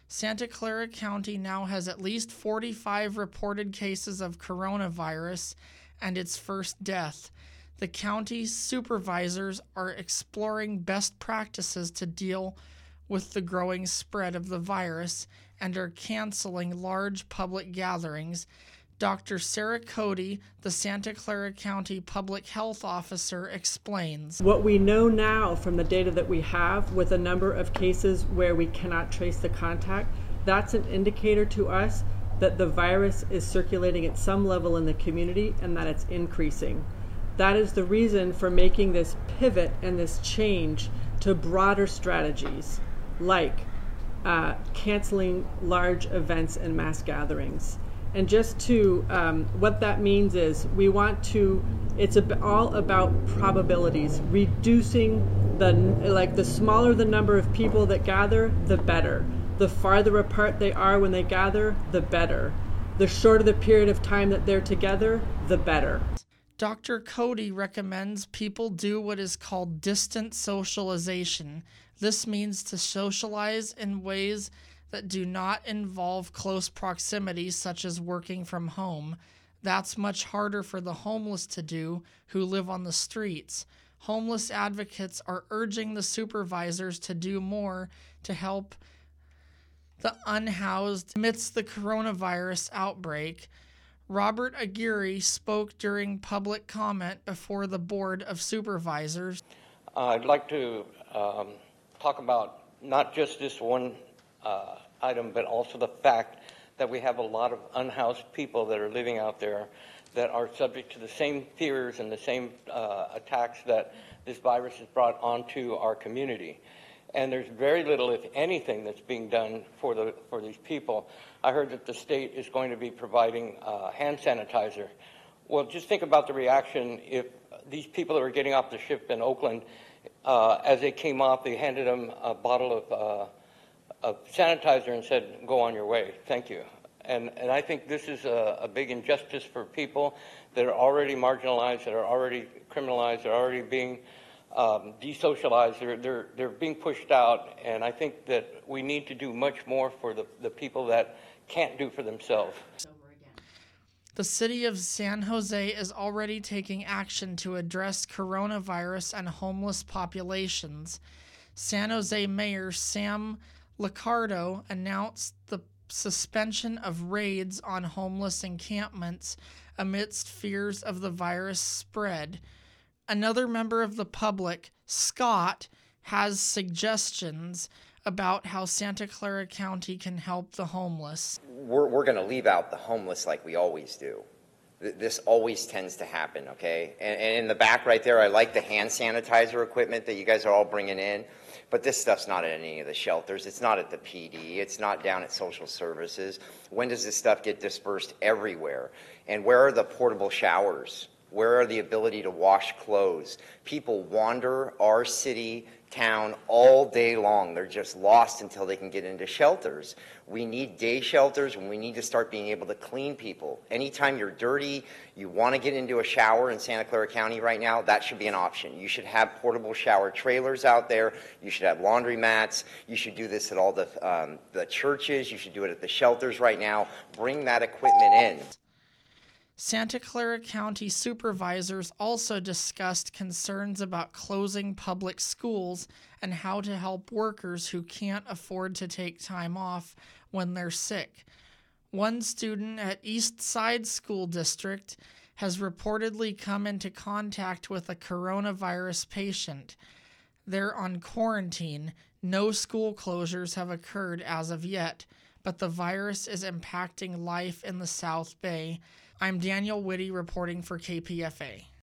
Santa Clara County now has at least 45 reported cases of coronavirus and its first death. The county's supervisors are exploring best practices to deal with the growing spread of the virus and are canceling large public gatherings. Dr. Sarah Cody, the Santa Clara County Public Health Officer, explains. What we know now from the data that we have with a number of cases where we cannot trace the contact, that's an indicator to us that the virus is circulating at some level in the community and that it's increasing. That is the reason for making this pivot and this change to broader strategies like canceling large events and mass gatherings. And just to, what that means is it's all about probabilities, reducing the smaller the number of people that gather, the better. The farther apart they are when they gather, the better. The shorter the period of time that they're together, the better. Dr. Cody recommends people do what is called distant socialization. This means to socialize in ways that do not involve close proximity, such as working from home. That's much harder for the homeless to do who live on the streets. Homeless advocates are urging the supervisors to do more to help the unhoused amidst the coronavirus outbreak. Robert Aguirre spoke during public comment before the Board of Supervisors. I'd like to talk about not just this one item, but also the fact that we have a lot of unhoused people that are living out there that are subject to the same fears and the same attacks that this virus has brought onto our community. And there's very little, if anything, that's being done for these people. I heard that the state is going to be providing hand sanitizer. Well, just think about the reaction if these people that were getting off the ship in Oakland, as they came off, they handed them a bottle of sanitizer and said, "Go on your way, thank you." And I think this is a big injustice for people that are already marginalized, that are already criminalized, that are already being desocialized. They're being pushed out, and I think that we need to do much more for the people that can't do for themselves. The city of San Jose is already taking action to address coronavirus and homeless populations. San Jose Mayor Sam Liccardo announced the suspension of raids on homeless encampments amidst fears of the virus spread. Another member of the public, Scott, has suggestions about how Santa Clara County can help the homeless. We're going to leave out the homeless like we always do. This always tends to happen, okay? And in the back right there, I like the hand sanitizer equipment that you guys are all bringing in, but this stuff's not at any of the shelters. It's not at the PD. It's not down at social services. When does this stuff get dispersed? Everywhere. And where are the portable showers? Where are the ability to wash clothes? People wander our city, town all day long. They're just lost until they can get into shelters. We need day shelters, and we need to start being able to clean people. Anytime you're dirty, you want to get into a shower in Santa Clara County right now, that should be an option. You should have portable shower trailers out there. You should have laundry mats. You should do this at all the churches. You should do it at the shelters right now. Bring that equipment in. Santa Clara County supervisors also discussed concerns about closing public schools and how to help workers who can't afford to take time off when they're sick. One student at East Side School District has reportedly come into contact with a coronavirus patient. They're on quarantine. No school closures have occurred as of yet, but the virus is impacting life in the South Bay. I'm Daniel Whitty reporting for KPFA.